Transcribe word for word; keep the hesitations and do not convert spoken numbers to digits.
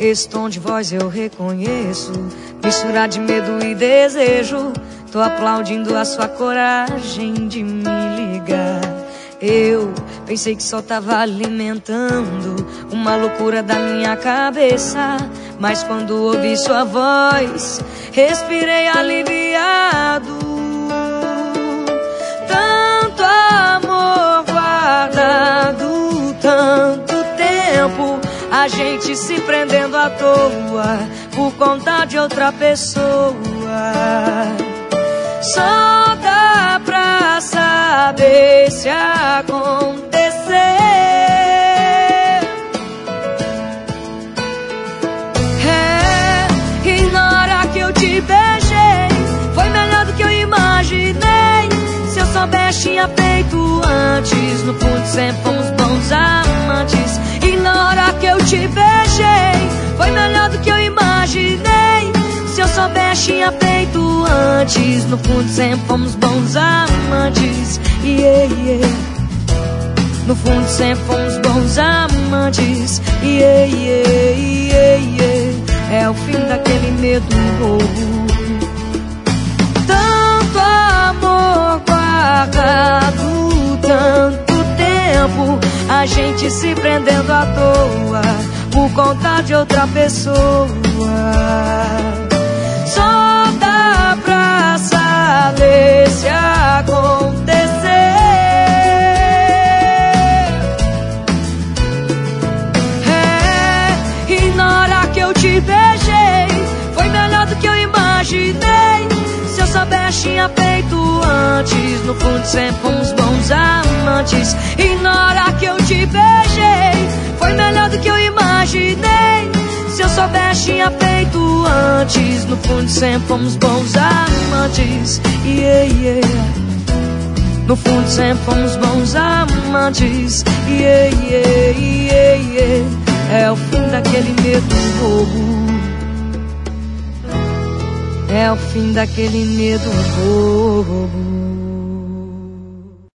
Esse tom de voz eu reconheço, mistura de medo e desejo. Tô aplaudindo a sua coragem de me ligar. Eu pensei que só tava alimentando uma loucura da minha cabeça, mas quando ouvi sua voz, respirei aliviado. Tanto amor guardado, tanto tempo, a gente se prendendo à toa por conta de outra pessoa. Só dá pra saber se acontecer. É, e na hora que eu te beijei, foi melhor do que eu imaginei. Se eu soubesse tinha feito antes, no fundo sempre fomos bons amantes. E na hora que eu te beijei, foi melhor do que eu imaginei. Se eu soubesse tinha feito antes, no fundo sempre fomos bons amantes. Yeah, yeah. No fundo sempre fomos bons amantes. Yeah, yeah, yeah, yeah. É o fim daquele medo bobo. Tanto amor guardado, tanto tempo, a gente se prendendo à toa por conta de outra pessoa. Só dá pra saber se acontecer. É, e na hora que eu te beijei, foi melhor do que eu imaginei. Se eu soubesse tinha feito antes, no fundo sempre fomos bons amantes. E na hora que eu te beijei, foi melhor do que eu imaginei. Se eu soubesse tinha feito antes, no fundo sempre fomos bons amantes. Yeah, yeah. No fundo sempre fomos bons amantes. Yeah, yeah, yeah, yeah. É o fim daquele medo bobo. É o fim daquele medo bobo.